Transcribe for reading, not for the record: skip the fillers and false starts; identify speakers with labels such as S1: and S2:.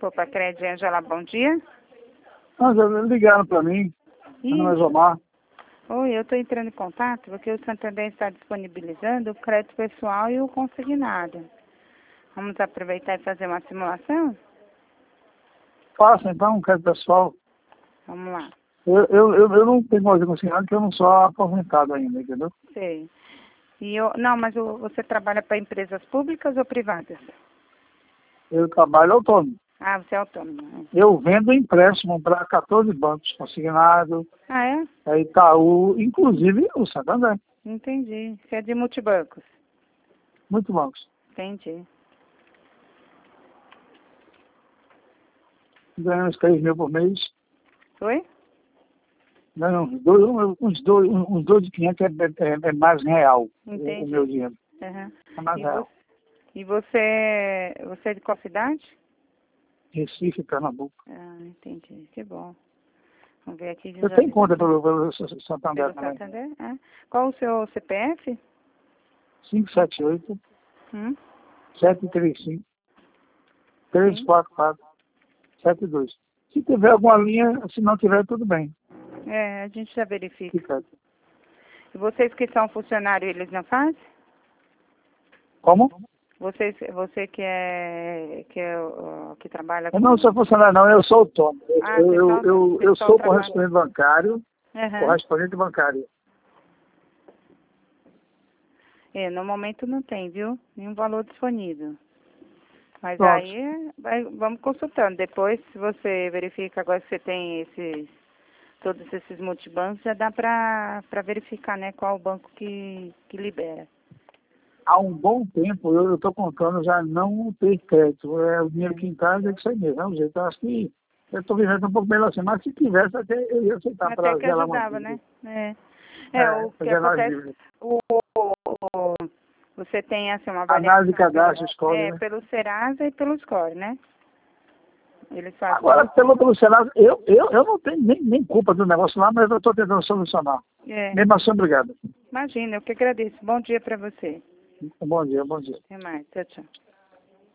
S1: Copa Crédito, Angela, bom dia.
S2: Ligaram para mim, meu nome é Zomar.
S1: Oi, eu estou entrando em contato porque o Santander está disponibilizando o crédito pessoal e o consignado. Vamos aproveitar e fazer uma simulação?
S2: Faça então, crédito pessoal.
S1: Vamos lá.
S2: Eu não tenho mais consignado porque eu não sou aposentado ainda, entendeu?
S1: Sei. Não, mas você trabalha para empresas públicas ou privadas?
S2: Eu trabalho autônomo.
S1: Ah, você é autônomo.
S2: Eu vendo empréstimo para 14 bancos, consignado,
S1: Ah, é?
S2: a Itaú, inclusive o Santander.
S1: Entendi. Você é de multibancos?
S2: Muitos bancos.
S1: Entendi.
S2: Ganhando uns 3 mil por mês.
S1: Oi?
S2: Ganho uns dois de 500 é mais real.
S1: Entendi.
S2: O meu dinheiro.
S1: Uhum.
S2: É mais real.
S1: E você é de qual cidade?
S2: Recife, Pernambuco.
S1: Ah, entendi. Que bom. Vamos ver aqui.
S2: Eu tenho conta pelo Santander
S1: Pelo
S2: também.
S1: Santander? Ah. Qual o seu CPF?
S2: 578
S1: Hum?
S2: 735 344 72. Se tiver alguma linha, se não tiver, tudo bem.
S1: É, a gente já verifica.
S2: Fica.
S1: E vocês que são funcionários, eles não fazem?
S2: Como?
S1: Você que trabalha com...
S2: Eu não sou funcionário, não, eu sou autônomo.
S1: Ah,
S2: Eu sou correspondente bancário.
S1: Uhum.
S2: Correspondente bancário.
S1: É, no momento não tem, viu? Nenhum valor disponível. Mas
S2: Pronto.
S1: aí vamos consultando. Depois, se você verifica agora que você tem todos esses multibancos, já dá para verificar, né, qual o banco que libera.
S2: Há um bom tempo eu estou contando já não ter crédito. O dinheiro que em casa é que sai mesmo. É um jeito. Eu acho que eu estou vivendo um pouco melhor assim, mas se tivesse até eu ia aceitar
S1: Até
S2: para
S1: que
S2: gerar uma
S1: ajudava,
S2: dívida.
S1: né? O que
S2: Gerar uma
S1: acontece,
S2: dívida.
S1: você tem assim uma
S2: Análise de
S1: avaliação
S2: cadastro, escolha, né?
S1: pelo Serasa e pelo Score, né? Eles fazem.
S2: Agora, pelo Senado, eu não tenho nem culpa do negócio lá, mas eu estou tentando solucionar. Mesmo assim, obrigado.
S1: Imagina, eu que agradeço. Bom dia para você.
S2: Bom dia, bom dia.
S1: Até mais. Tchau, tchau.